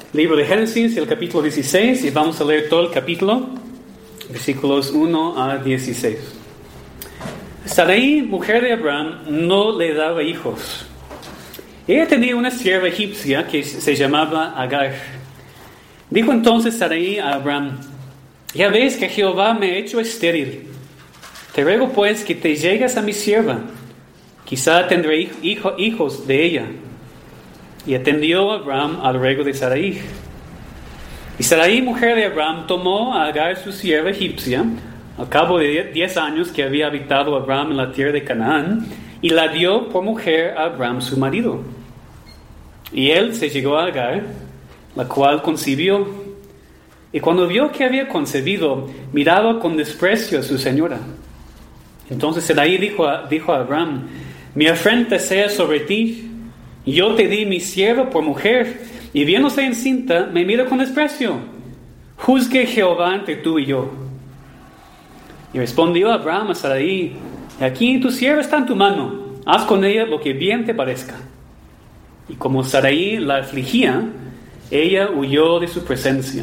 Libro de Génesis, el capítulo 16, y vamos a leer todo el capítulo, versículos 1 a 16. Sarai, mujer de Abraham, no le daba hijos. Ella tenía una sierva egipcia que se llamaba Agar. Dijo entonces Sarai a Abraham: ya ves que Jehová me ha hecho estéril. Te ruego pues que te llegues a mi sierva. Quizá tendré hijos de ella. Y atendió Abraham al ruego de Sarai. Y Sarai, mujer de Abraham, tomó a Agar su sierva egipcia, al cabo de 10 años que había habitado Abraham en la tierra de Canaán, y la dio por mujer a Abraham su marido. Y él se llegó a Agar, la cual concibió. Y cuando vio que había concebido, miraba con desprecio a su señora. Entonces Sarai dijo a Abraham: mi afrenta sea sobre ti. Yo te di mi sierva por mujer, y viéndose encinta, me mira con desprecio. Juzgue Jehová entre tú y yo. Y respondió Abraham a Sarai: aquí tu sierva está en tu mano, haz con ella lo que bien te parezca. Y como Sarai la afligía, ella huyó de su presencia.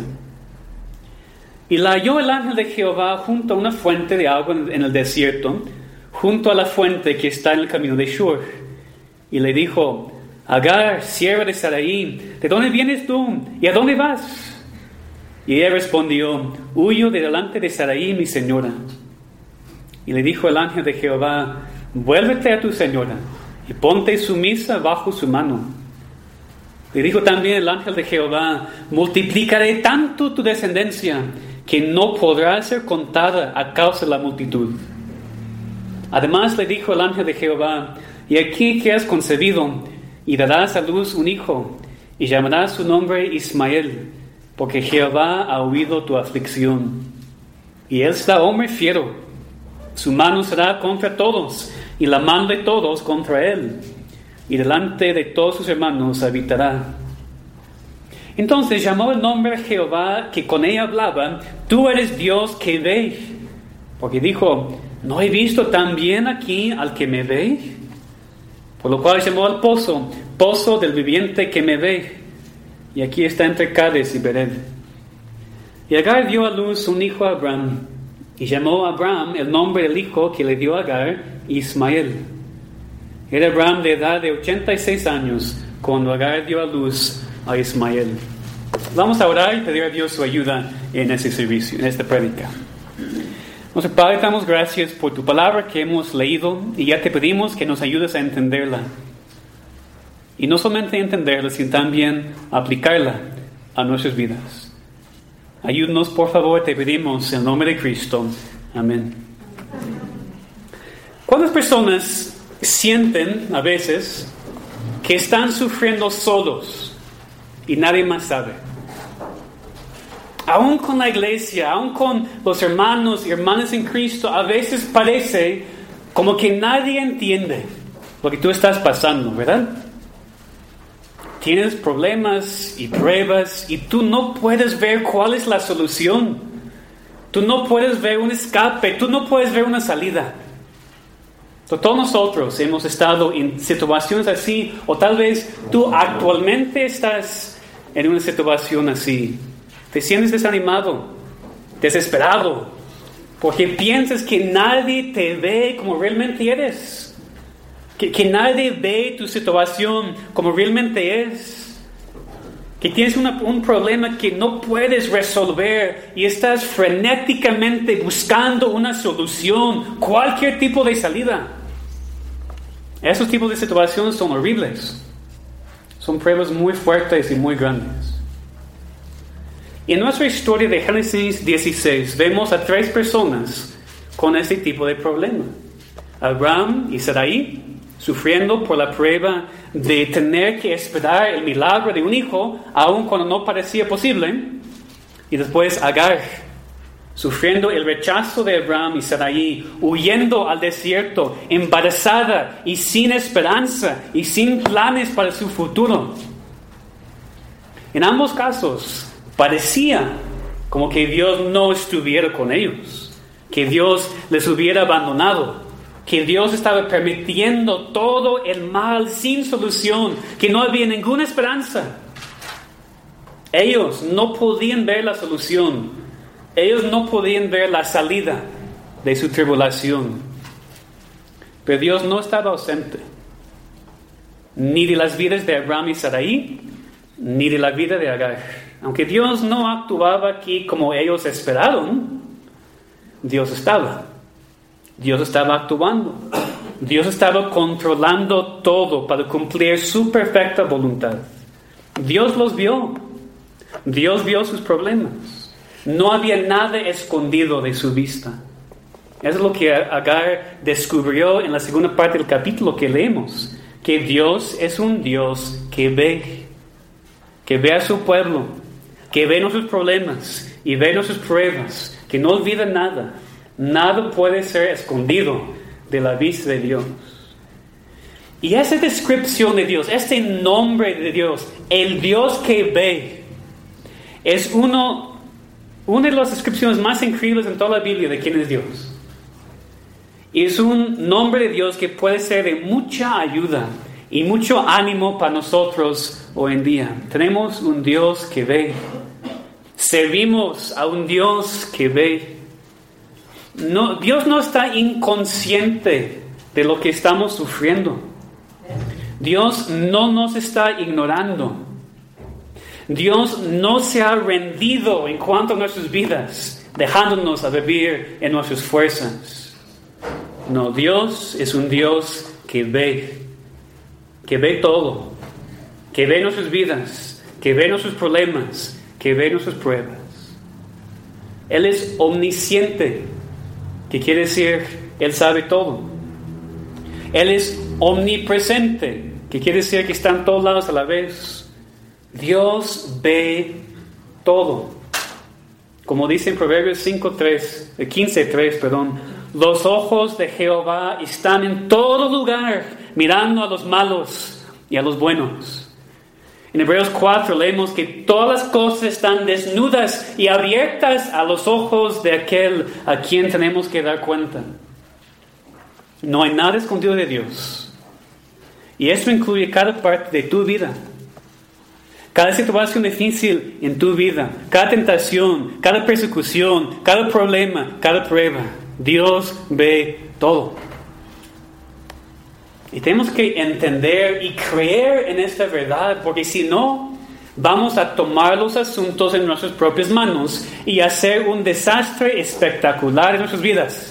Y la halló el ángel de Jehová junto a una fuente de agua en el desierto, junto a la fuente que está en el camino de Shur. Y le dijo: Agar, sierva de Sarai, ¿de dónde vienes tú? ¿Y a dónde vas? Y ella respondió: huyo de delante de Sarai, mi señora. Y le dijo el ángel de Jehová: vuélvete a tu señora, y ponte sumisa bajo su mano. Le dijo también el ángel de Jehová: multiplicaré tanto tu descendencia, que no podrá ser contada a causa de la multitud. Además le dijo el ángel de Jehová: y aquí que has concebido, y darás a luz un hijo, y llamarás su nombre Ismael, porque Jehová ha oído tu aflicción. Y él será hombre fiero, su mano será contra todos, y la mano de todos contra él, y delante de todos sus hermanos habitará. Entonces llamó el nombre de Jehová que con ella hablaba: tú eres Dios que ve. Porque dijo: ¿no he visto también aquí al que me ve? Por lo cual llamó al pozo: pozo del viviente que me ve. Y aquí está entre Cades y Bered. Y Agar dio a luz un hijo a Abraham, y llamó a Abraham el nombre del hijo que le dio a Agar, Ismael. Era Abraham de edad de 86 años cuando Agar dio a luz a Ismael. Vamos a orar y pedir a Dios su ayuda en este servicio, en esta prédica. Nuestro Padre, te damos gracias por tu palabra que hemos leído, y ya te pedimos que nos ayudes a entenderla. Y no solamente entenderla, sino también aplicarla a nuestras vidas. Ayúdanos, por favor, te pedimos en el nombre de Cristo. Amén. ¿Cuántas personas sienten a veces que están sufriendo solos y nadie más sabe? Aún con la iglesia, aún con los hermanos y hermanas en Cristo, a veces parece como que nadie entiende lo que tú estás pasando, ¿verdad? Tienes problemas y pruebas y tú no puedes ver cuál es la solución. Tú no puedes ver un escape, tú no puedes ver una salida. Todos nosotros hemos estado en situaciones así, o tal vez tú actualmente estás en una situación así. Te sientes desanimado, desesperado, porque piensas que nadie te ve como realmente eres, que nadie ve tu situación como realmente es, que tienes un problema que no puedes resolver y estás frenéticamente buscando una solución, cualquier tipo de salida. Esos tipos de situaciones son horribles, son pruebas muy fuertes y muy grandes. Y en nuestra historia de Génesis 16 vemos a 3 personas con este tipo de problema. Abraham y Sarai, sufriendo por la prueba de tener que esperar el milagro de un hijo, aun cuando no parecía posible. Y después Agar, sufriendo el rechazo de Abraham y Sarai, huyendo al desierto, embarazada y sin esperanza y sin planes para su futuro. En ambos casos, parecía como que Dios no estuviera con ellos, que Dios les hubiera abandonado, que Dios estaba permitiendo todo el mal sin solución, que no había ninguna esperanza. Ellos no podían ver la solución. Ellos no podían ver la salida de su tribulación. Pero Dios no estaba ausente, ni de las vidas de Abraham y Sarai, ni de la vida de Agar. Aunque Dios no actuaba aquí como ellos esperaron, Dios estaba. Dios estaba actuando. Dios estaba controlando todo para cumplir su perfecta voluntad. Dios los vio. Dios vio sus problemas. No había nada escondido de su vista. Eso es lo que Agar descubrió en la segunda parte del capítulo que leemos. Que Dios es un Dios que ve a su pueblo, que ve nuestros problemas y ve nuestras pruebas, que no olvida nada. Nada puede ser escondido de la vista de Dios. Y esa descripción de Dios, este nombre de Dios, el Dios que ve, es una de las descripciones más increíbles en toda la Biblia de quién es Dios. Y es un nombre de Dios que puede ser de mucha ayuda y mucho ánimo para nosotros hoy en día. Tenemos un Dios que ve. Servimos a un Dios que ve. No, Dios no está inconsciente de lo que estamos sufriendo. Dios no nos está ignorando. Dios no se ha rendido en cuanto a nuestras vidas, dejándonos a vivir en nuestras fuerzas. No, Dios es un Dios que ve todo, que ve nuestras vidas, que ve nuestros problemas, que ve nuestras pruebas. Él es omnisciente, que quiere decir, Él sabe todo. Él es omnipresente, que quiere decir que está en todos lados a la vez. Dios ve todo. Como dice en Proverbios 15:3, los ojos de Jehová están en todo lugar, mirando a los malos y a los buenos. En Hebreos 4 leemos que todas las cosas están desnudas y abiertas a los ojos de aquel a quien tenemos que dar cuenta. No hay nada escondido de Dios. Y eso incluye cada parte de tu vida. Cada situación difícil en tu vida, cada tentación, cada persecución, cada problema, cada prueba. Dios ve todo. Y tenemos que entender y creer en esta verdad, porque si no, vamos a tomar los asuntos en nuestras propias manos y hacer un desastre espectacular en nuestras vidas.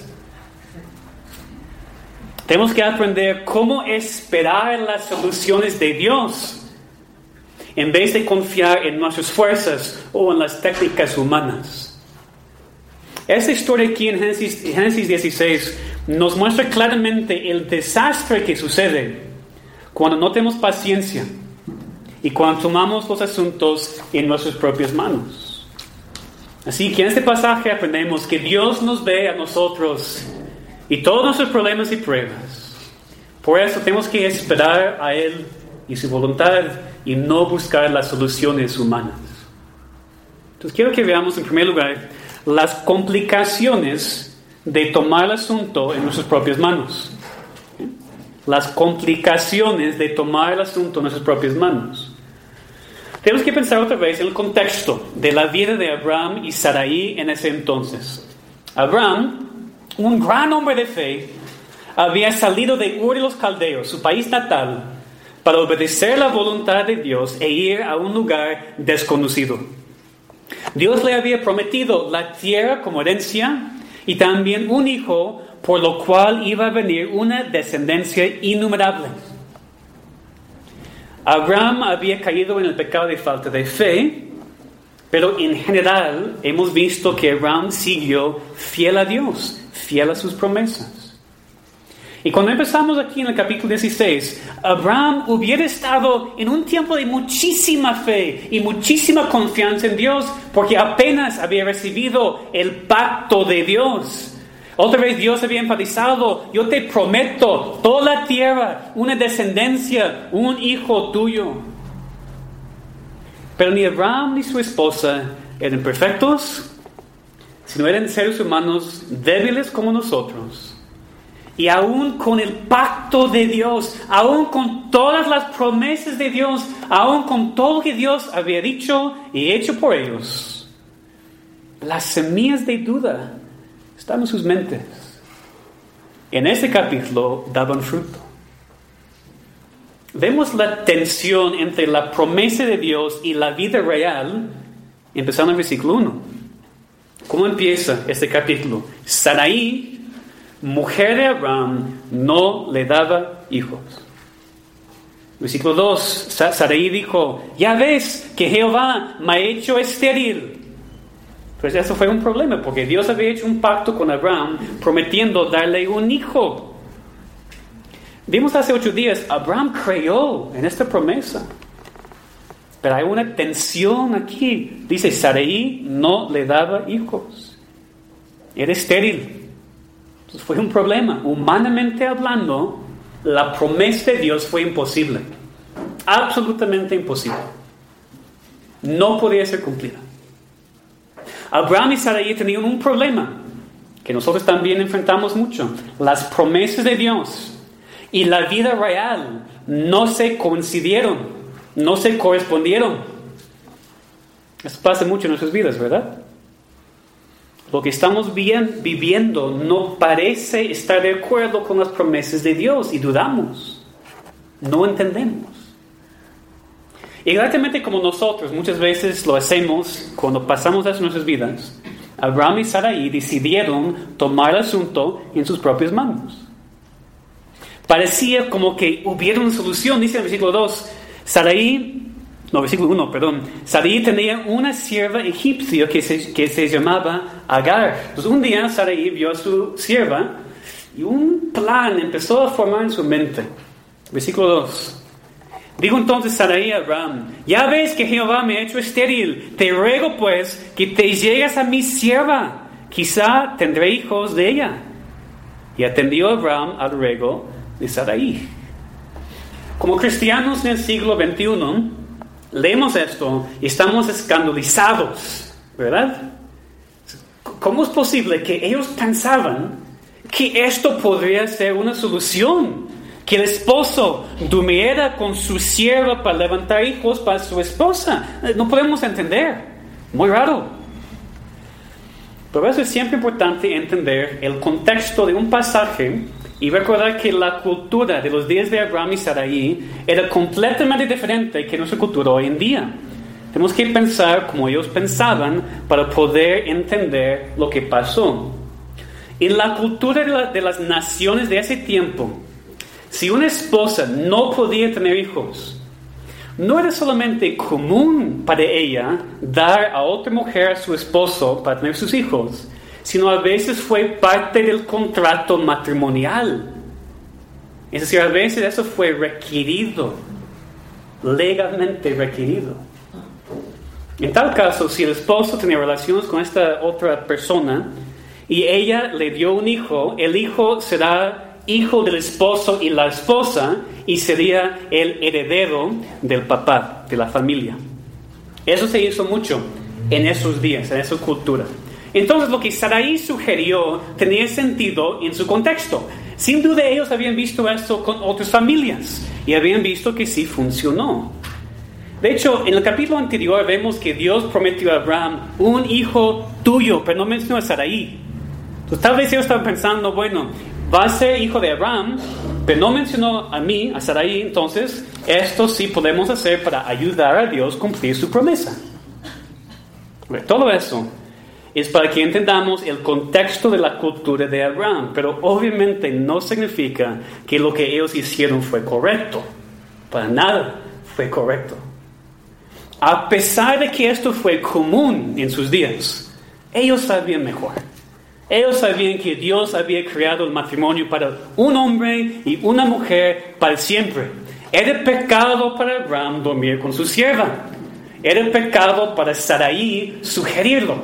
Tenemos que aprender cómo esperar las soluciones de Dios, en vez de confiar en nuestras fuerzas o en las técnicas humanas. Esta historia aquí en Génesis 16 nos muestra claramente el desastre que sucede cuando no tenemos paciencia y cuando tomamos los asuntos en nuestras propias manos. Así que en este pasaje aprendemos que Dios nos ve a nosotros y todos nuestros problemas y pruebas. Por eso tenemos que esperar a Él y su voluntad y no buscar las soluciones humanas. Entonces quiero que veamos en primer lugar las complicaciones de tomar el asunto en nuestras propias manos. Las complicaciones de tomar el asunto en nuestras propias manos. Tenemos que pensar otra vez en el contexto de la vida de Abraham y Sarai en ese entonces. Abraham, un gran hombre de fe, había salido de Ur de los Caldeos, su país natal, para obedecer la voluntad de Dios e ir a un lugar desconocido. Dios le había prometido la tierra como herencia y también un hijo, por lo cual iba a venir una descendencia innumerable. Abraham había caído en el pecado de falta de fe, pero en general hemos visto que Abraham siguió fiel a Dios, fiel a sus promesas. Y cuando empezamos aquí en el capítulo 16, Abraham hubiera estado en un tiempo de muchísima fe y muchísima confianza en Dios, porque apenas había recibido el pacto de Dios. Otra vez Dios había enfatizado: yo te prometo toda la tierra, una descendencia, un hijo tuyo. Pero ni Abraham ni su esposa eran perfectos, sino eran seres humanos débiles como nosotros. Y aún con el pacto de Dios, aún con todas las promesas de Dios, aún con todo lo que Dios había dicho y hecho por ellos, las semillas de duda estaban en sus mentes. En ese capítulo daban fruto. Vemos la tensión entre la promesa de Dios y la vida real, empezando en el versículo 1. ¿Cómo empieza este capítulo? Sarai, mujer de Abraham, no le daba hijos. Versículo 2, Sarai dijo, ya ves que Jehová me ha hecho estéril. Pues eso fue un problema, porque Dios había hecho un pacto con Abraham, prometiendo darle un hijo. Vimos hace 8 días, Abraham creyó en esta promesa. Pero hay una tensión aquí. Dice, Sarai no le daba hijos. Era estéril. Entonces fue un problema. Humanamente hablando, la promesa de Dios fue imposible. Absolutamente imposible. No podía ser cumplida. Abraham y Sarai tenían un problema que nosotros también enfrentamos mucho. Las promesas de Dios y la vida real no se coincidieron, no se correspondieron. Eso pasa mucho en nuestras vidas, ¿verdad? Lo que estamos viviendo no parece estar de acuerdo con las promesas de Dios y dudamos, no entendemos. Exactamente como nosotros muchas veces lo hacemos cuando pasamos a nuestras vidas, Abraham y Sarai decidieron tomar el asunto en sus propias manos. Parecía como que hubiera una solución. Dice en el versículo 2, versículo 1, Sarai tenía una sierva egipcia que se llamaba Agar. Entonces un día Sarai vio a su sierva y un plan empezó a formar en su mente. Versículo 2. Dijo entonces Sarai a Abraham, ya ves que Jehová me ha hecho estéril, te ruego pues que te llegues a mi sierva, quizá tendré hijos de ella. Y atendió Abraham al ruego de Sarai. Como cristianos en el siglo XXI, leemos esto y estamos escandalizados, ¿verdad? ¿Cómo es posible que ellos pensaban que esto podría ser una solución? Que el esposo durmiera con su sierva para levantar hijos para su esposa. No podemos entender. Muy raro. Por eso es siempre importante entender el contexto de un pasaje y recordar que la cultura de los días de Abraham y Sarai era completamente diferente que nuestra cultura hoy en día. Tenemos que pensar como ellos pensaban para poder entender lo que pasó. En la cultura de las naciones de ese tiempo, si una esposa no podía tener hijos, no era solamente común para ella dar a otra mujer a su esposo para tener sus hijos, sino a veces fue parte del contrato matrimonial. Es decir, a veces eso fue requerido, legalmente requerido. En tal caso, si el esposo tenía relaciones con esta otra persona y ella le dio un hijo, el hijo será hijo del esposo y la esposa y sería el heredero del papá, de la familia. Eso se hizo mucho en esos días, en esa cultura. Entonces lo que Sarai sugirió tenía sentido en su contexto. Sin duda ellos habían visto esto con otras familias y habían visto que sí funcionó. De hecho, en el capítulo anterior vemos que Dios prometió a Abraham un hijo tuyo, pero no mencionó a Sarai. Entonces tal vez ellos estaban pensando, bueno, va a ser hijo de Abraham, pero no mencionó a mí, a Sarai, entonces esto sí podemos hacer para ayudar a Dios a cumplir su promesa. Todo eso es para que entendamos el contexto de la cultura de Abraham, pero obviamente no significa que lo que ellos hicieron fue correcto. Para nada fue correcto. A pesar de que esto fue común en sus días, ellos sabían mejor. Ellos sabían que Dios había creado el matrimonio para un hombre y una mujer para siempre. Era pecado para Abraham dormir con su sierva. Era pecado para Sarai sugerirlo.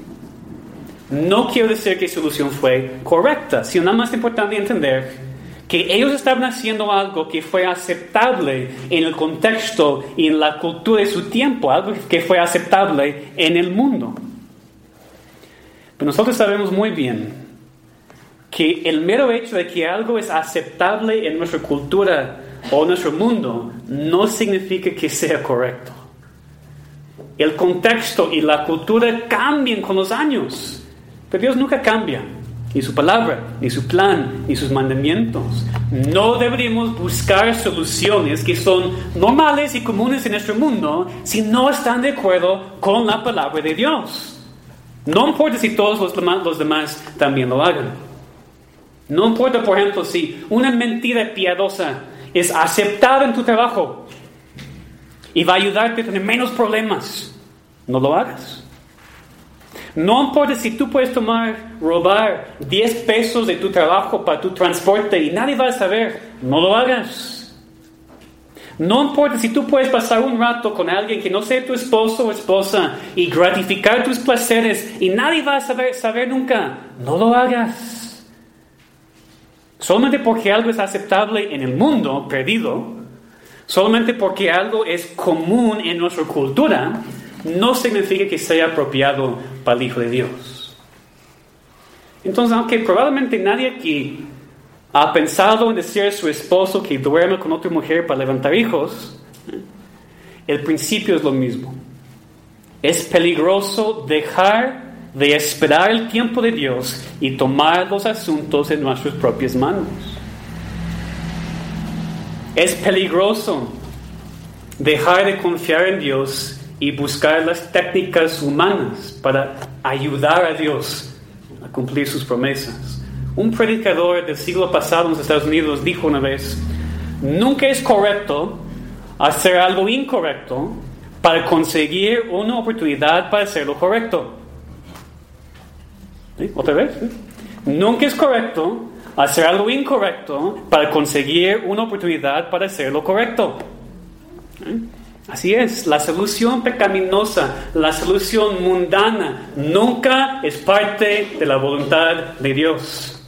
No quiero decir que su solución fue correcta, sino nada más importante entender que ellos estaban haciendo algo que fue aceptable en el contexto y en la cultura de su tiempo, algo que fue aceptable en el mundo. Pero nosotros sabemos muy bien que el mero hecho de que algo es aceptable en nuestra cultura o nuestro mundo no significa que sea correcto. El contexto y la cultura cambian con los años, pero Dios nunca cambia, ni su palabra, ni su plan, ni sus mandamientos. No deberíamos buscar soluciones que son normales y comunes en nuestro mundo si no están de acuerdo con la palabra de Dios. No importa si todos los demás también lo hagan. No importa, por ejemplo, si una mentira piadosa es aceptada en tu trabajo y va a ayudarte a tener menos problemas. No lo hagas. No importa si tú puedes robar 10 pesos de tu trabajo para tu transporte y nadie va a saber. No lo hagas. No importa si tú puedes pasar un rato con alguien que no sea tu esposo o esposa y gratificar tus placeres y nadie va a saber nunca. No lo hagas. Solamente porque algo es aceptable en el mundo perdido, solamente porque algo es común en nuestra cultura, no significa que sea apropiado para el Hijo de Dios. Entonces, aunque probablemente nadie aquí ha pensado en decir a su esposo que duerme con otra mujer para levantar hijos, el principio es lo mismo. Es peligroso dejar de esperar el tiempo de Dios y tomar los asuntos en nuestras propias manos. Es peligroso dejar de confiar en Dios y buscar las técnicas humanas para ayudar a Dios a cumplir sus promesas. Un predicador del siglo pasado en los Estados Unidos dijo una vez: nunca es correcto hacer algo incorrecto para conseguir una oportunidad para hacer lo correcto. ¿Sí? ¿Otra vez? ¿Sí? Nunca es correcto hacer algo incorrecto para conseguir una oportunidad para hacer lo correcto. ¿Sí? Así es, la solución pecaminosa, la solución mundana, nunca es parte de la voluntad de Dios.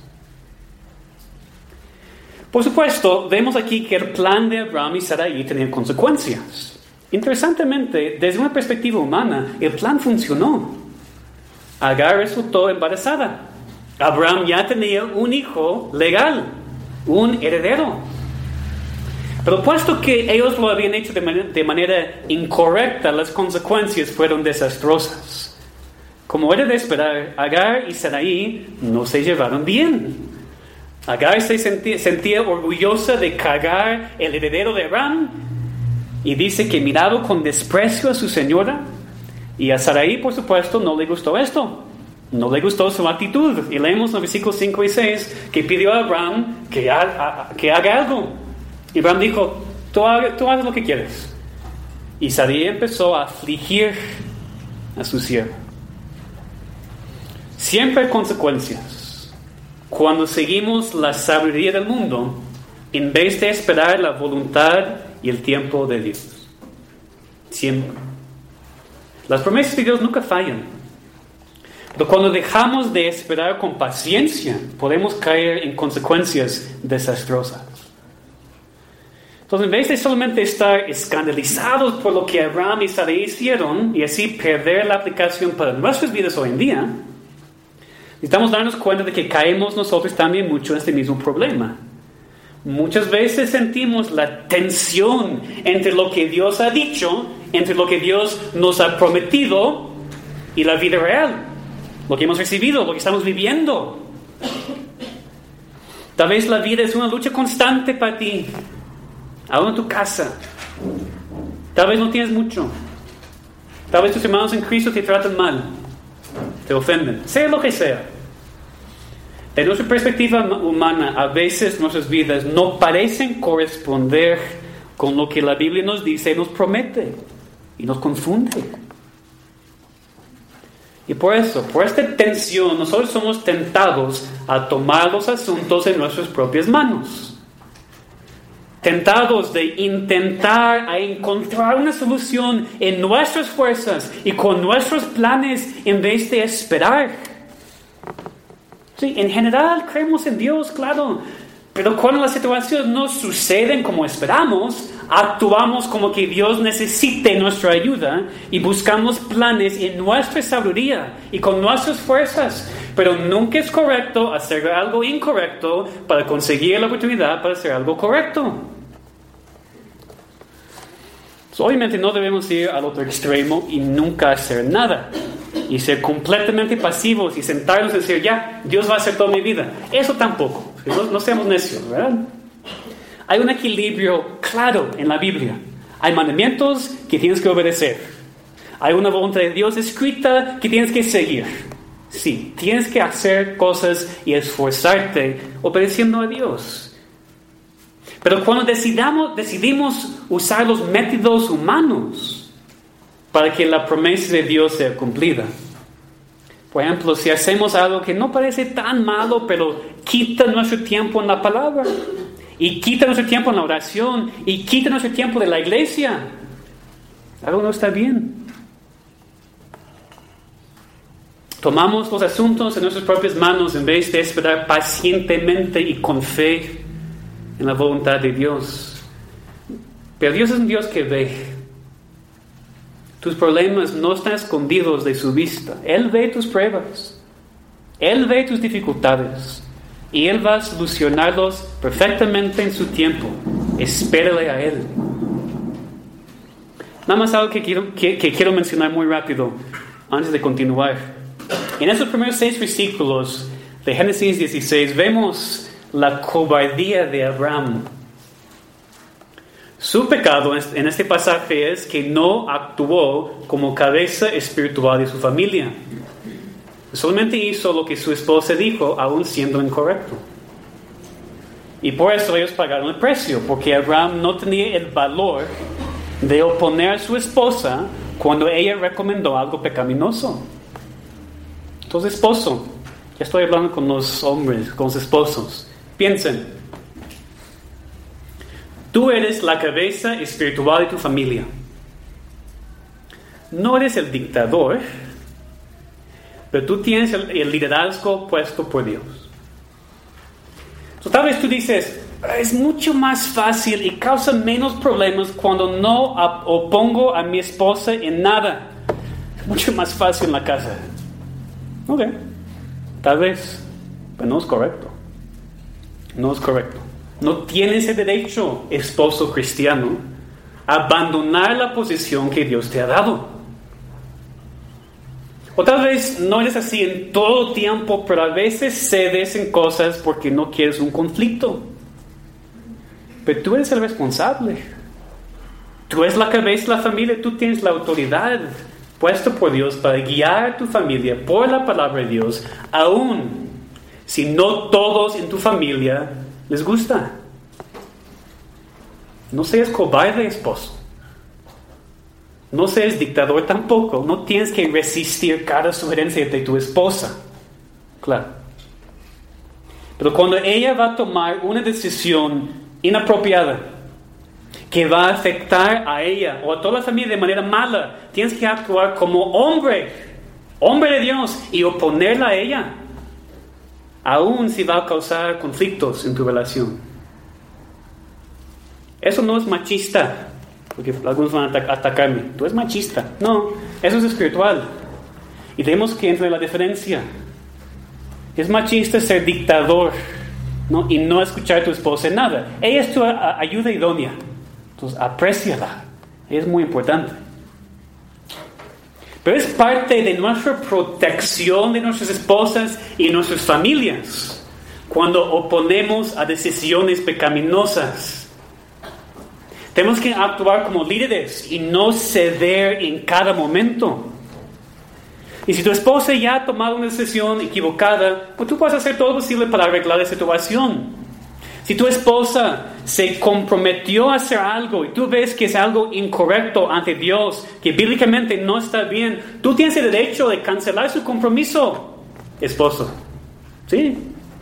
Por supuesto, vemos aquí que el plan de Abraham y Sarai tenía consecuencias. Interesantemente, desde una perspectiva humana, el plan funcionó. Agar resultó embarazada. Abraham ya tenía un hijo legal, un heredero. Pero puesto que ellos lo habían hecho de manera incorrecta, las consecuencias fueron desastrosas. Como era de esperar, Agar y Sarai no se llevaron bien. Agar se sentía orgullosa de cargar el heredero de Abraham y dice que miraba con desprecio a su señora. Y a Sarai, por supuesto, no le gustó esto. No le gustó su actitud. Y leemos en los versículos 5 y 6 que pidió a Abraham que haga algo. Y Abraham dijo: tú hagas lo que quieres. Y Sarai empezó a afligir a su sierva. Siempre hay consecuencias cuando seguimos la sabiduría del mundo en vez de esperar la voluntad y el tiempo de Dios. Siempre. Las promesas de Dios nunca fallan. Pero cuando dejamos de esperar con paciencia, podemos caer en consecuencias desastrosas. Entonces, en vez de solamente estar escandalizados por lo que Abraham y Sarai hicieron y así perder la aplicación para nuestras vidas hoy en día, necesitamos darnos cuenta de que caemos nosotros también mucho en este mismo problema. Muchas veces sentimos la tensión entre lo que Dios ha dicho, entre lo que Dios nos ha prometido y la vida real, lo que hemos recibido, lo que estamos viviendo. Tal vez la vida es una lucha constante para ti, aún en tu casa. Tal vez no tienes mucho. Tal vez tus hermanos en Cristo te tratan mal, te ofenden, sea lo que sea. De nuestra perspectiva humana, a veces nuestras vidas no parecen corresponder con lo que la Biblia nos dice y nos promete, y nos confunde. Y por eso, por esta tensión, nosotros somos tentados a tomar los asuntos en nuestras propias manos. Tentados de intentar a encontrar una solución en nuestras fuerzas y con nuestros planes en vez de esperar. Sí, en general creemos en Dios, claro, pero cuando las situaciones no suceden como esperamos, actuamos como que Dios necesite nuestra ayuda y buscamos planes en nuestra sabiduría y con nuestras fuerzas. Pero nunca es correcto hacer algo incorrecto para conseguir la oportunidad para hacer algo correcto. Obviamente no debemos ir al otro extremo y nunca hacer nada. Y ser completamente pasivos y sentarnos y decir, ya, Dios va a hacer toda mi vida. Eso tampoco. No seamos necios, ¿verdad? Hay un equilibrio claro en la Biblia. Hay mandamientos que tienes que obedecer. Hay una voluntad de Dios escrita que tienes que seguir. Sí, tienes que hacer cosas y esforzarte obedeciendo a Dios. Pero cuando decidimos usar los métodos humanos para que la promesa de Dios sea cumplida. Por ejemplo, si hacemos algo que no parece tan malo, pero quita nuestro tiempo en la palabra, y quita nuestro tiempo en la oración, y quita nuestro tiempo de la iglesia, algo no está bien. Tomamos los asuntos en nuestras propias manos en vez de esperar pacientemente y con fe en la voluntad de Dios. Pero Dios es un Dios que ve. Tus problemas no están escondidos de su vista. Él ve tus pruebas. Él ve tus dificultades. Y Él va a solucionarlos perfectamente en su tiempo. Espérale a Él. Nada más algo que quiero mencionar muy rápido antes de continuar. En esos primeros 6 versículos de Génesis 16 vemos la cobardía de Abraham. Su pecado en este pasaje es que no actuó como cabeza espiritual de su familia. Solamente hizo lo que su esposa dijo, aún siendo incorrecto. Y por eso ellos pagaron el precio, porque Abraham no tenía el valor de oponer a su esposa cuando ella recomendó algo pecaminoso. Entonces, esposo, ya estoy hablando con los hombres, con los esposos. Piensen. Tú eres la cabeza espiritual de tu familia. No eres el dictador, pero tú tienes el liderazgo puesto por Dios. Tal vez tú dices, es mucho más fácil y causa menos problemas cuando no opongo a mi esposa en nada. Es mucho más fácil en la casa. Ok, tal vez, pero no es correcto. No es correcto. No tienes el derecho, esposo cristiano, a abandonar la posición que Dios te ha dado. O tal vez no eres así en todo tiempo, pero a veces cedes en cosas porque no quieres un conflicto. Pero tú eres el responsable. Tú eres la cabeza de la familia, tú tienes la autoridad puesta por Dios para guiar a tu familia por la palabra de Dios, aun si no todos en tu familia les gusta. No seas cobarde, esposo. No seas dictador tampoco. No tienes que resistir cada sugerencia de tu esposa. Claro. Pero cuando ella va a tomar una decisión inapropiada que va a afectar a ella o a toda la familia de manera mala, tienes que actuar como hombre de Dios, y oponerla a ella, aun si va a causar conflictos en tu relación. Eso no es machista, porque algunos van a atacarme. Tú eres machista. No, eso es espiritual. Y tenemos que entender la diferencia. Es machista ser dictador, ¿no? Y no escuchar a tu esposa en nada. Ella es tu ayuda idónea. Entonces, apréciala. Es muy importante. Pero es parte de nuestra protección de nuestras esposas y nuestras familias cuando oponemos a decisiones pecaminosas. Tenemos que actuar como líderes y no ceder en cada momento. Y si tu esposa ya ha tomado una decisión equivocada, pues tú puedes hacer todo lo posible para arreglar la situación. Si tu esposa se comprometió a hacer algo y tú ves que es algo incorrecto ante Dios, que bíblicamente no está bien, tú tienes el derecho de cancelar su compromiso, esposo. ¿Sí?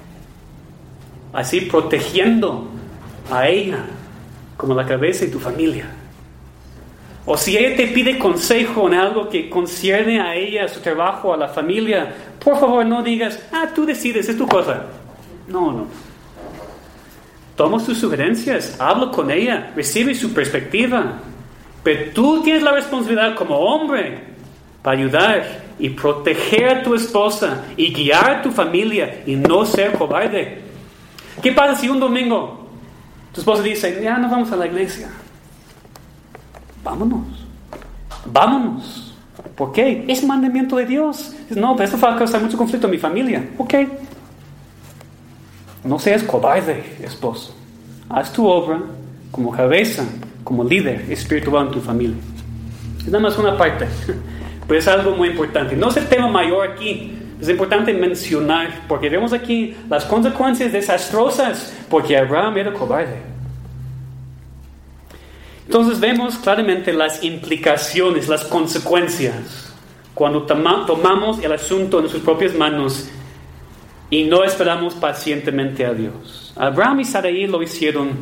Así protegiendo a ella como la cabeza de tu familia. O si ella te pide consejo en algo que concierne a ella, a su trabajo, a la familia, por favor no digas, tú decides, es tu cosa. No. Toma sus sugerencias, habla con ella, recibe su perspectiva. Pero tú tienes la responsabilidad como hombre para ayudar y proteger a tu esposa y guiar a tu familia y no ser cobarde. ¿Qué pasa si un domingo tu esposa dice, ya no vamos a la iglesia? Vámonos. ¿Por qué? Es mandamiento de Dios. No, pero esto va a causar mucho conflicto en mi familia. Ok. No seas cobarde, esposo. Haz tu obra como cabeza, como líder espiritual en tu familia. Es nada más una parte, pero es algo muy importante. No es el tema mayor aquí. Es importante mencionar, porque vemos aquí las consecuencias desastrosas, porque Abraham era cobarde. Entonces vemos claramente las implicaciones, las consecuencias, cuando tomamos el asunto en sus propias manos y no esperamos pacientemente a Dios. Abraham y Sarai lo hicieron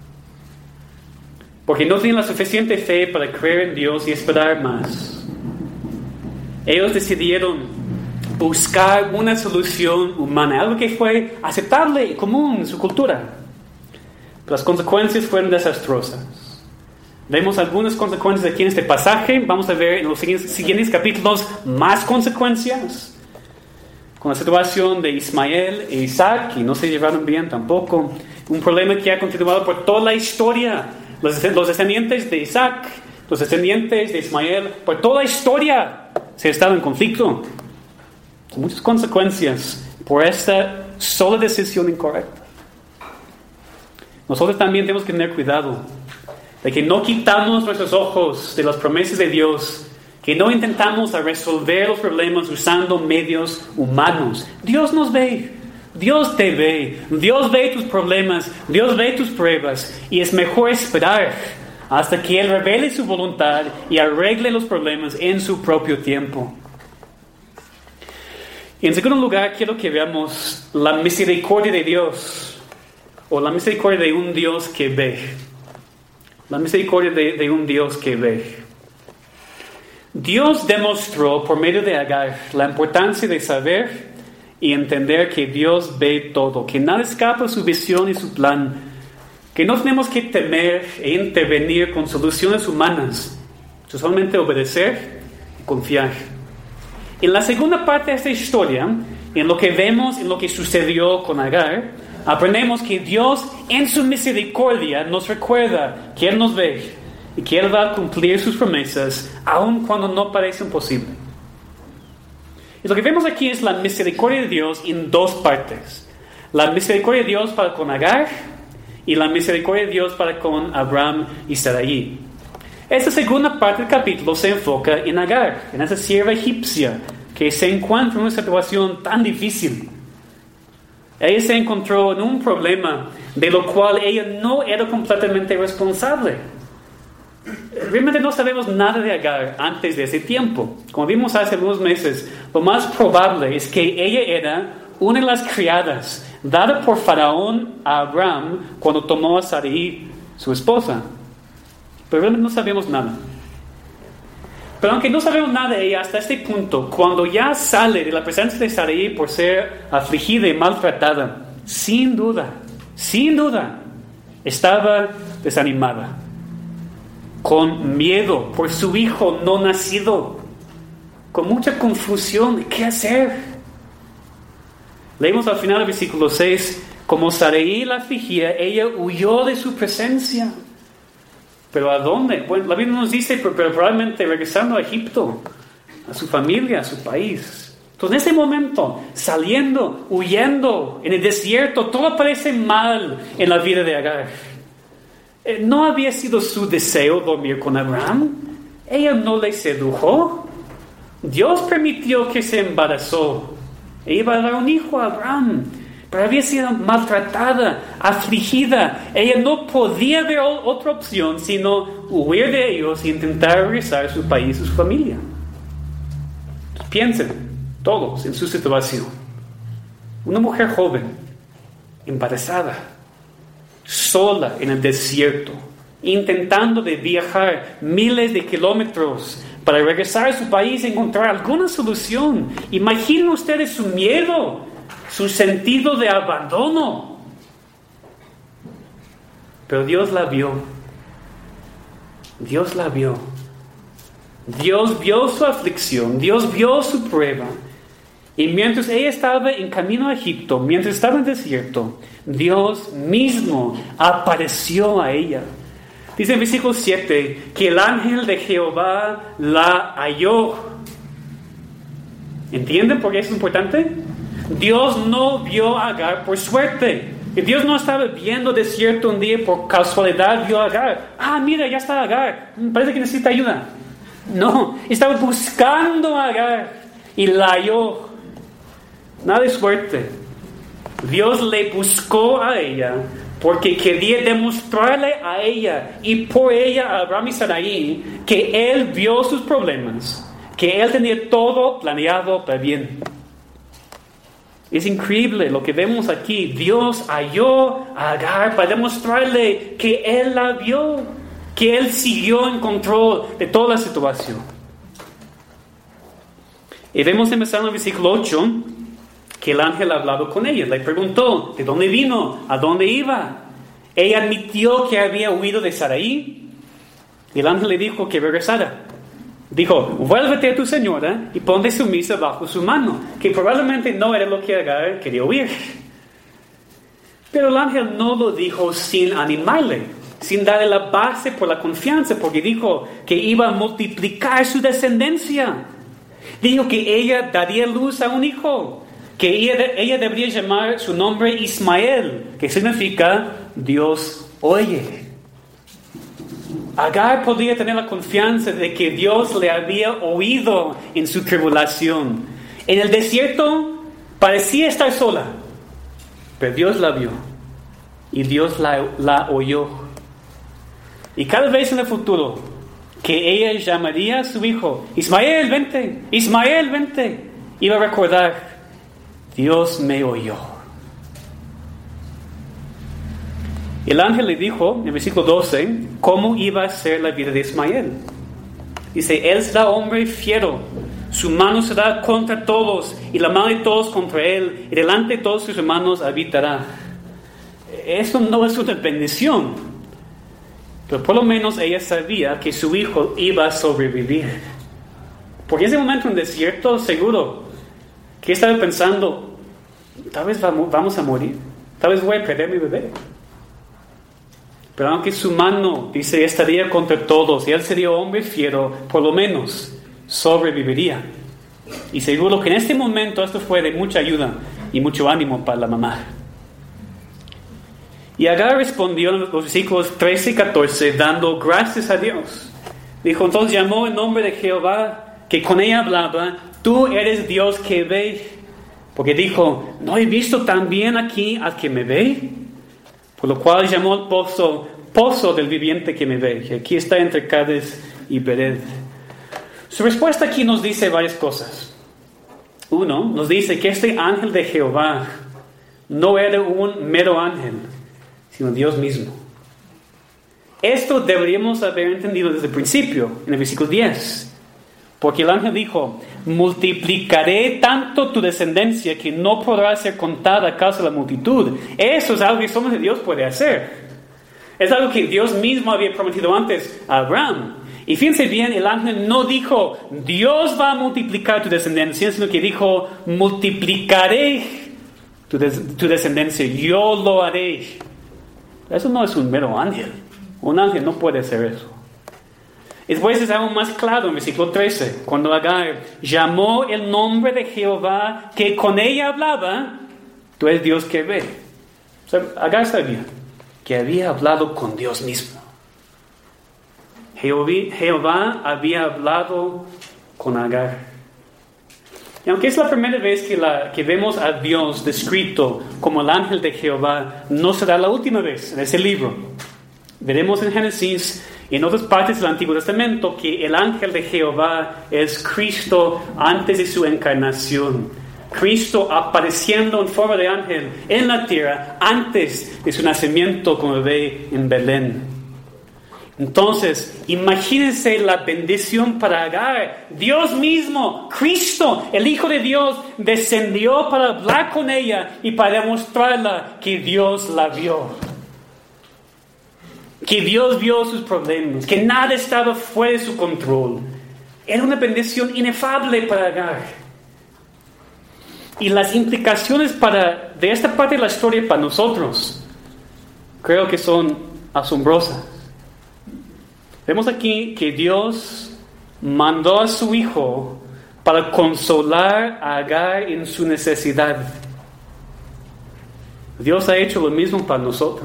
porque no tenían la suficiente fe para creer en Dios y esperar más. Ellos decidieron buscar una solución humana, algo que fue aceptable y común en su cultura. Pero las consecuencias fueron desastrosas. Vemos algunas consecuencias aquí en este pasaje. Vamos a ver en los siguientes capítulos más consecuencias. Con la situación de Ismael e Isaac, y no se llevaron bien tampoco. Un problema que ha continuado por toda la historia. Los descendientes de Isaac, los descendientes de Ismael, por toda la historia se ha estado en conflicto. Muchas consecuencias por esta sola decisión incorrecta. Nosotros también tenemos que tener cuidado de que no quitamos nuestros ojos de las promesas de Dios, que no intentamos resolver los problemas usando medios humanos. Dios nos ve, Dios te ve, Dios ve tus problemas, Dios ve tus pruebas, y es mejor esperar hasta que Él revele su voluntad y arregle los problemas en su propio tiempo. Y en segundo lugar, quiero que veamos la misericordia de Dios, o la misericordia de un Dios que ve. La misericordia de un Dios que ve. Dios demostró por medio de Agar la importancia de saber y entender que Dios ve todo, que nada escapa a su visión y su plan, que no tenemos que temer e intervenir con soluciones humanas, solamente obedecer y confiar. En la segunda parte de esta historia, en lo que vemos, en lo que sucedió con Agar, aprendemos que Dios en su misericordia nos recuerda que Él nos ve y que Él va a cumplir sus promesas aun cuando no parecen posibles. Y lo que vemos aquí es la misericordia de Dios en dos partes. La misericordia de Dios para con Agar y la misericordia de Dios para con Abraham y Sarai. Esta segunda parte del capítulo se enfoca en Agar, en esa sierva egipcia que se encuentra en una situación tan difícil. Ella se encontró en un problema de lo cual ella no era completamente responsable. Realmente no sabemos nada de Agar antes de ese tiempo. Como vimos hace algunos meses, lo más probable es que ella era una de las criadas dada por Faraón a Abraham cuando tomó a Sarai, su esposa. Pero realmente no sabemos nada. Pero aunque no sabemos nada de ella hasta este punto, cuando ya sale de la presencia de Sarai por ser afligida y maltratada, sin duda, estaba desanimada, con miedo por su hijo no nacido, con mucha confusión de qué hacer. Leemos al final del versículo 6, como Sarai la afligía, ella huyó de su presencia. ¿Pero a dónde? Bueno, la Biblia nos dice, pero probablemente regresando a Egipto, a su familia, a su país. Entonces, en ese momento, saliendo, huyendo, en el desierto, todo parece mal en la vida de Agar. ¿No había sido su deseo dormir con Abraham? Ella no le sedujo. Dios permitió que se embarazó. E iba a dar un hijo a Abraham. Pero había sido maltratada, afligida. Ella no podía ver otra opción sino huir de ellos e intentar regresar a su país, a su familia. Entonces, piensen todos en su situación. Una mujer joven, embarazada, sola en el desierto, intentando de viajar miles de kilómetros para regresar a su país y encontrar alguna solución. Imaginen ustedes su miedo, su sentido de abandono. Pero Dios la vio. Dios la vio. Dios vio su aflicción, Dios vio su prueba. Y mientras ella estaba en camino a Egipto, mientras estaba en el desierto, Dios mismo apareció a ella. Dice en versículo 7 que el ángel de Jehová la halló. ¿Entienden por qué es importante? Dios no vio a Agar por suerte. Dios no estaba viendo desierto un día por casualidad, vio a Agar. Mira, ya está Agar. Parece que necesita ayuda. No, estaba buscando a Agar y la halló. Nada de suerte. Dios le buscó a ella porque quería demostrarle a ella y por ella a Abraham y Sarai que Él vio sus problemas, que Él tenía todo planeado para bien. Es increíble lo que vemos aquí. Dios halló a Agar para demostrarle que Él la vio, que Él siguió en control de toda la situación. Y vemos empezando en el versículo 8 que el ángel ha hablado con ella. Le preguntó de dónde vino, a dónde iba. Ella admitió que había huido de Sarai. Y el ángel le dijo que regresara. Dijo, vuélvete a tu señora y ponte sumisa bajo su mano, que probablemente no era lo que Agar quería oír. Pero el ángel no lo dijo sin animarle, sin darle la base por la confianza, porque dijo que iba a multiplicar su descendencia. Dijo que ella daría luz a un hijo, que ella debería llamar su nombre Ismael, que significa Dios oye. Agar podría tener la confianza de que Dios le había oído en su tribulación. En el desierto parecía estar sola, pero Dios la vio y Dios la oyó. Y cada vez en el futuro que ella llamaría a su hijo, Ismael, vente, Ismael, vente, iba a recordar, Dios me oyó. El ángel le dijo, en el versículo 12, cómo iba a ser la vida de Ismael. Dice, él será hombre fiero, su mano será contra todos, y la mano de todos contra él, y delante de todos sus hermanos habitará. Eso no es una bendición, pero por lo menos ella sabía que su hijo iba a sobrevivir. Porque en ese momento en desierto, seguro, que estaba pensando, tal vez vamos a morir, tal vez voy a perder mi bebé. Pero aunque su mano, dice, estaría contra todos, y él sería hombre fiero, por lo menos sobreviviría. Y seguro que en este momento esto fue de mucha ayuda y mucho ánimo para la mamá. Y Agar respondió en los versículos 13 y 14, dando gracias a Dios. Dijo, entonces llamó el nombre de Jehová, que con ella hablaba, tú eres Dios que ve. Porque dijo, ¿no he visto también aquí al que me ve? Por lo cual llamó al pozo del viviente que me ve, que aquí está entre Cades y Bered. Su respuesta aquí nos dice varias cosas. Uno, nos dice que este ángel de Jehová no era un mero ángel, sino Dios mismo. Esto deberíamos haber entendido desde el principio, en el versículo 10. Porque el ángel dijo, multiplicaré tanto tu descendencia que no podrá ser contada a causa de la multitud. Eso es algo que solo Dios puede hacer. Es algo que Dios mismo había prometido antes a Abraham. Y fíjense bien, el ángel no dijo, Dios va a multiplicar tu descendencia, sino que dijo, multiplicaré tu descendencia, yo lo haré. Eso no es un mero ángel. Un ángel no puede hacer eso. Después es aún más claro en versículo 13, cuando Agar llamó el nombre de Jehová, que con ella hablaba, tú eres Dios que ve. O sea, Agar sabía que había hablado con Dios mismo. Jehová había hablado con Agar. Y aunque es la primera vez que vemos a Dios descrito como el ángel de Jehová, no será la última vez en ese libro. Veremos en Génesis y en otras partes del Antiguo Testamento que el ángel de Jehová es Cristo antes de su encarnación. Cristo apareciendo en forma de ángel en la tierra antes de su nacimiento como bebé en Belén. Entonces, imagínense la bendición para Agar. Dios mismo, Cristo, el Hijo de Dios, descendió para hablar con ella y para demostrarla que Dios la vio. Que Dios vio sus problemas, que nada estaba fuera de su control. era una bendición inefable para Agar. Y las implicaciones de esta parte de la historia para nosotros, creo que son asombrosas. Vemos aquí que Dios mandó a su Hijo para consolar a Agar en su necesidad. Dios ha hecho lo mismo para nosotros.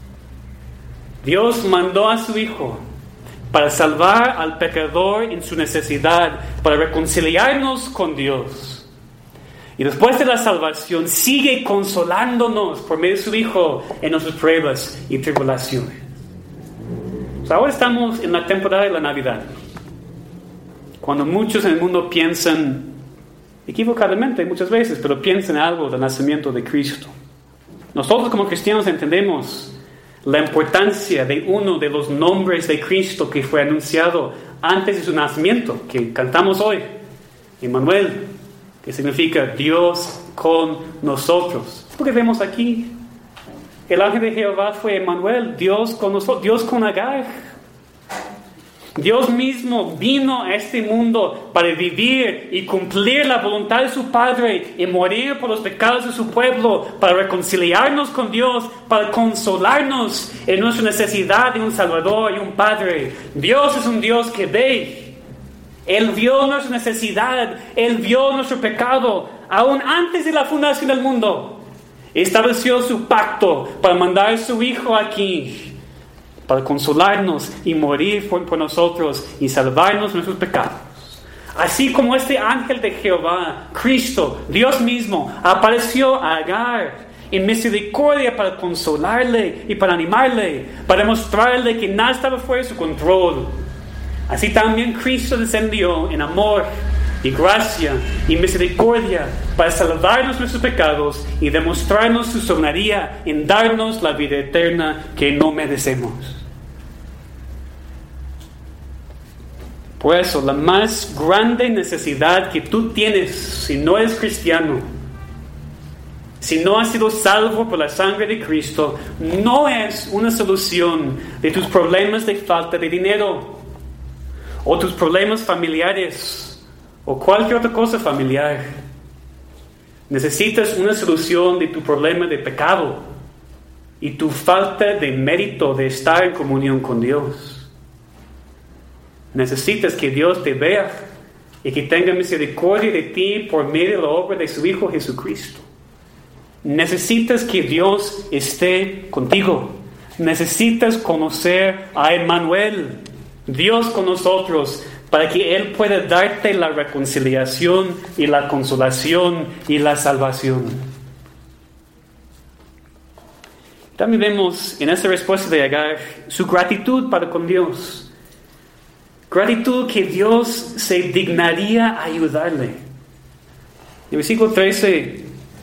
Dios mandó a su Hijo para salvar al pecador en su necesidad, para reconciliarnos con Dios. Y después de la salvación, sigue consolándonos por medio de su Hijo en nuestras pruebas y tribulaciones. Ahora estamos en la temporada de la Navidad, cuando muchos en el mundo piensan, equivocadamente muchas veces, pero piensan algo del nacimiento de Cristo. Nosotros como cristianos entendemos la importancia de uno de los nombres de Cristo que fue anunciado antes de su nacimiento, que cantamos hoy, Emmanuel, que significa Dios con nosotros. Porque vemos aquí, el ángel de Jehová fue Emmanuel, Dios con nosotros, Dios con Agar. Dios mismo vino a este mundo para vivir y cumplir la voluntad de su Padre y morir por los pecados de su pueblo, para reconciliarnos con Dios, para consolarnos en nuestra necesidad de un Salvador y un Padre. Dios es un Dios que ve. Él vio nuestra necesidad, Él vio nuestro pecado, aún antes de la fundación del mundo. Estableció su pacto para mandar a su Hijo aquí, para consolarnos y morir por nosotros y salvarnos de nuestros pecados. Así como este ángel de Jehová, Cristo, Dios mismo, apareció a Agar en misericordia para consolarle y para animarle, para demostrarle que nada estaba fuera de su control. Así también Cristo descendió en amor y gracia y misericordia para salvarnos nuestros pecados y demostrarnos su soberanía en darnos la vida eterna que no merecemos. Por eso, la más grande necesidad que tú tienes, si no eres cristiano, si no has sido salvo por la sangre de Cristo, no es una solución de tus problemas de falta de dinero, o tus problemas familiares, o cualquier otra cosa familiar. Necesitas una solución de tu problema de pecado y tu falta de mérito de estar en comunión con Dios. Necesitas que Dios te vea y que tenga misericordia de ti por medio de la obra de su Hijo Jesucristo. Necesitas que Dios esté contigo. Necesitas conocer a Emmanuel, Dios con nosotros, para que Él pueda darte la reconciliación y la consolación y la salvación. También vemos en esta respuesta de Agar su gratitud para con Dios. Gratitud que Dios se dignaría a ayudarle. En el versículo 13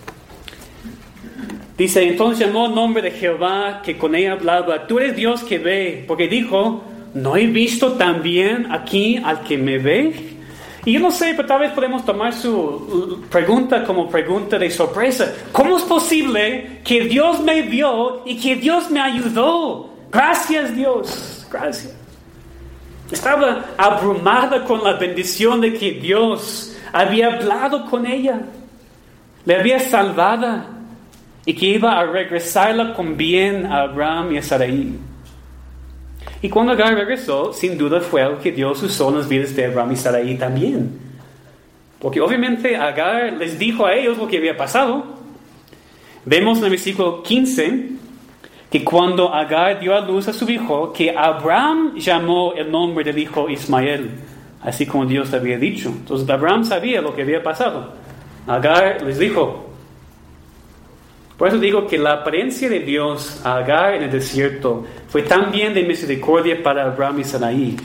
dice: entonces llamó el nombre de Jehová que con ella hablaba: tú eres Dios que ve, porque dijo: ¿no he visto también aquí al que me ve? Y yo no sé, pero tal vez podemos tomar su pregunta como pregunta de sorpresa. ¿Cómo es posible que Dios me vio y que Dios me ayudó? Gracias, Dios, gracias. Estaba abrumada con la bendición de que Dios había hablado con ella, le había salvado y que iba a regresarla con bien a Abraham y a Sarai. Y cuando Agar regresó, sin duda fue algo que Dios usó en las vidas de Abraham y Sarai también. Porque obviamente Agar les dijo a ellos lo que había pasado. Vemos en el versículo 15 que cuando Agar dio a luz a su hijo, que Abraham llamó el nombre del hijo Ismael, así como Dios le había dicho. Entonces Abraham sabía lo que había pasado. Agar les dijo. Por eso digo que la apariencia de Dios a Agar en el desierto fue también de misericordia para Abraham y Sarai.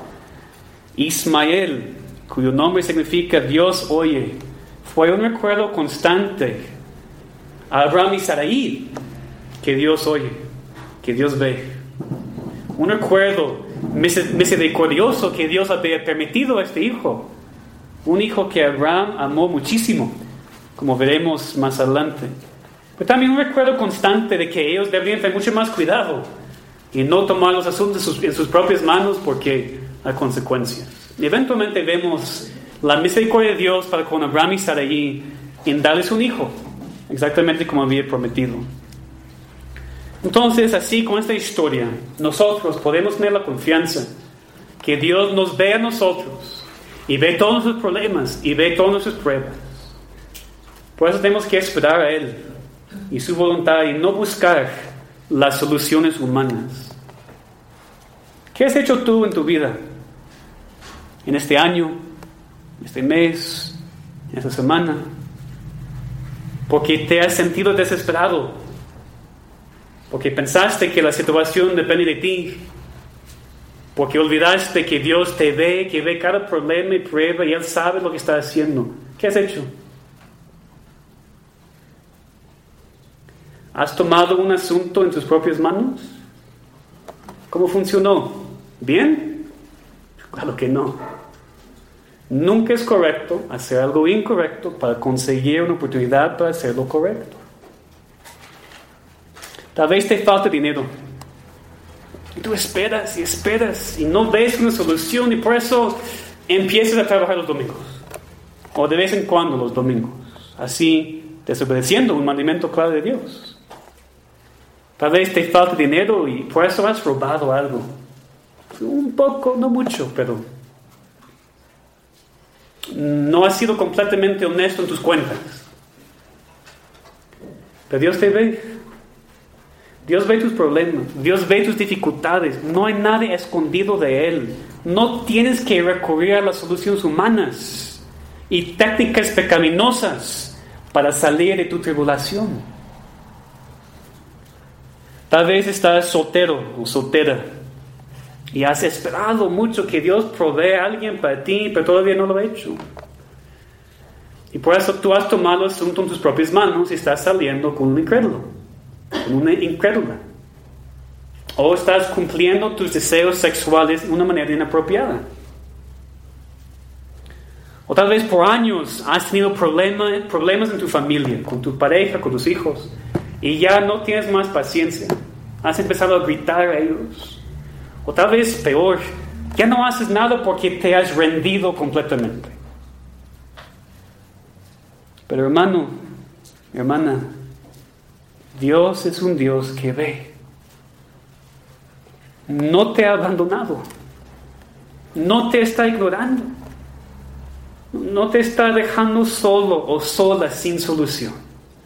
Ismael, cuyo nombre significa Dios oye, fue un recuerdo constante a Abraham y Sarai que Dios oye, que Dios ve. Un recuerdo misericordioso que Dios había permitido a este hijo. Un hijo que Abraham amó muchísimo, como veremos más adelante. Pero también un recuerdo constante de que ellos deberían tener mucho más cuidado y no tomar los asuntos en sus propias manos porque hay consecuencias. Y eventualmente vemos la misericordia de Dios para con Abraham y Sarai en darles un hijo, exactamente como había prometido. Entonces, así con esta historia, nosotros podemos tener la confianza que Dios nos ve a nosotros y ve todos nuestros problemas y ve todas nuestras pruebas. Por eso tenemos que esperar a Él y su voluntad y no buscar las soluciones humanas. ¿Qué has hecho tú en tu vida? En este año, en este mes, en esta semana. Porque te has sentido desesperado. Porque pensaste que la situación depende de ti. Porque olvidaste que Dios te ve, que ve cada problema y prueba y Él sabe lo que está haciendo. ¿Qué has hecho? ¿Has tomado un asunto en tus propias manos? ¿Cómo funcionó? ¿Bien? Claro que no. Nunca es correcto hacer algo incorrecto para conseguir una oportunidad para hacer lo correcto. Tal vez te falta dinero. Y tú esperas y no ves una solución y por eso empiezas a trabajar los domingos. O de vez en cuando los domingos. Así desobedeciendo un mandamiento claro de Dios. Tal vez te falta dinero y por eso has robado algo. Un poco, no mucho, pero no has sido completamente honesto en tus cuentas. Pero Dios te ve. Dios ve tus problemas. Dios ve tus dificultades. No hay nada escondido de Él. No tienes que recurrir a las soluciones humanas y técnicas pecaminosas para salir de tu tribulación. Tal vez estás soltero o soltera y has esperado mucho que Dios provea a alguien para ti, pero todavía no lo ha hecho. Y por eso tú has tomado el asunto en tus propias manos y estás saliendo con un incrédulo, con una incrédula. O estás cumpliendo tus deseos sexuales de una manera inapropiada. O tal vez por años has tenido problemas en tu familia, con tu pareja, con tus hijos, y ya no tienes más paciencia. Has empezado a gritar a ellos. O tal vez peor, ya no haces nada porque te has rendido completamente. Pero hermano, hermana, Dios es un Dios que ve. No te ha abandonado. No te está ignorando. No te está dejando solo o sola sin solución.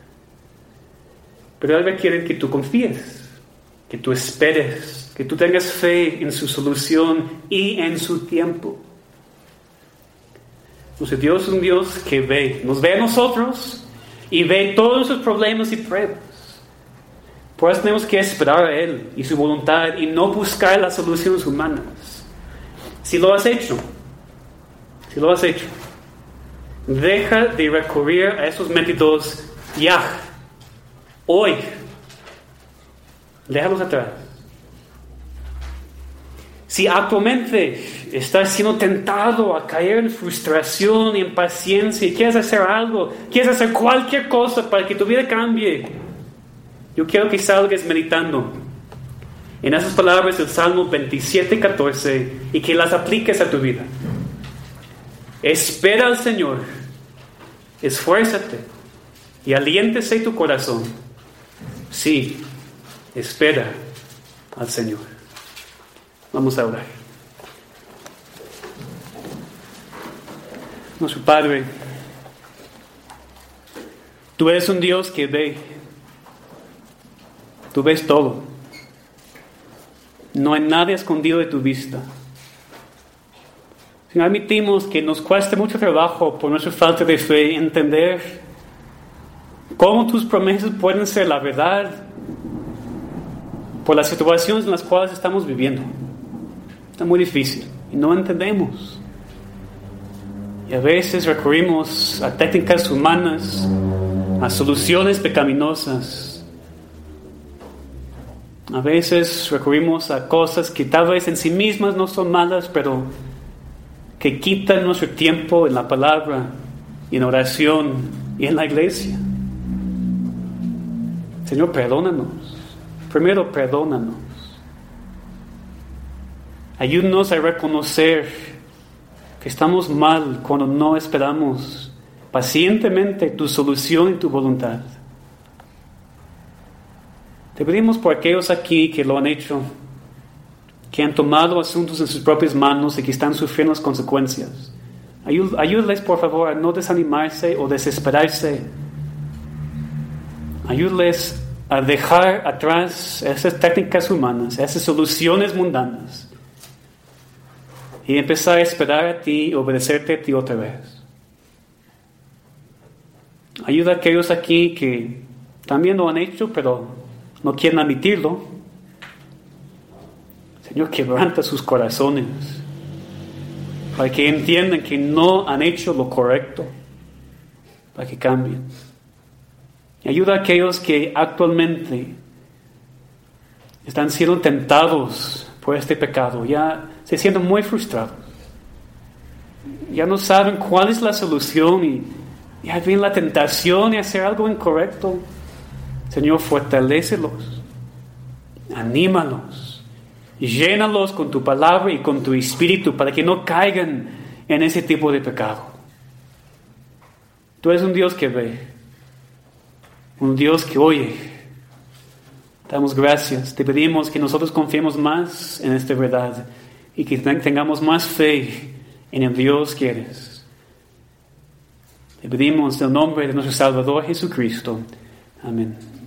Pero Él quiere que tú confíes, que tú esperes, que tú tengas fe en su solución y en su tiempo. Entonces Dios es un Dios que ve, nos ve a nosotros y ve todos sus problemas y pruebas. Por eso tenemos que esperar a Él y su voluntad y no buscar las soluciones humanas. Si lo has hecho, deja de recurrir a esos métodos ya. Hoy, déjalos atrás. Si actualmente estás siendo tentado a caer en frustración y impaciencia y quieres hacer algo, quieres hacer cualquier cosa para que tu vida cambie, yo quiero que salgas meditando en esas palabras del Salmo 27:14 y que las apliques a tu vida. Espera al Señor, esfuérzate y aliéntese tu corazón. Sí, espera al Señor. Vamos a orar. Nuestro Padre, tú eres un Dios que ve. Tú ves todo. No hay nada escondido de tu vista. Si no admitimos que nos cueste mucho trabajo por nuestra falta de fe entender cómo tus promesas pueden ser la verdad por las situaciones en las cuales estamos viviendo. Está muy difícil y no entendemos. Y a veces recurrimos a técnicas humanas, a soluciones pecaminosas. A veces recurrimos a cosas que tal vez en sí mismas no son malas, pero que quitan nuestro tiempo en la palabra, y en oración y en la iglesia. Señor, perdónanos. Primero, perdónanos. Ayúdanos a reconocer que estamos mal cuando no esperamos pacientemente tu solución y tu voluntad. Te pedimos por aquellos aquí que lo han hecho, que han tomado asuntos en sus propias manos y que están sufriendo las consecuencias. Ayúdales, por favor, a no desanimarse o desesperarse. Ayúdales a dejar atrás esas técnicas humanas, esas soluciones mundanas, y empezar a esperar a ti y obedecerte a ti otra vez. Ayuda a aquellos aquí que también lo han hecho, pero no quieren admitirlo. Señor, quebranta sus corazones para que entiendan que no han hecho lo correcto, para que cambien. Ayuda a aquellos que actualmente están siendo tentados por este pecado, ya se sienten muy frustrados, ya no saben cuál es la solución y ya viene la tentación de hacer algo incorrecto. Señor, fortalécelos, anímalos, llénalos con tu palabra y con tu espíritu para que no caigan en ese tipo de pecado. Tú eres un Dios que ve, un Dios que oye. Damos gracias, te pedimos que nosotros confiemos más en esta verdad y que tengamos más fe en el Dios que eres. Te pedimos en el nombre de nuestro Salvador Jesucristo. Amén.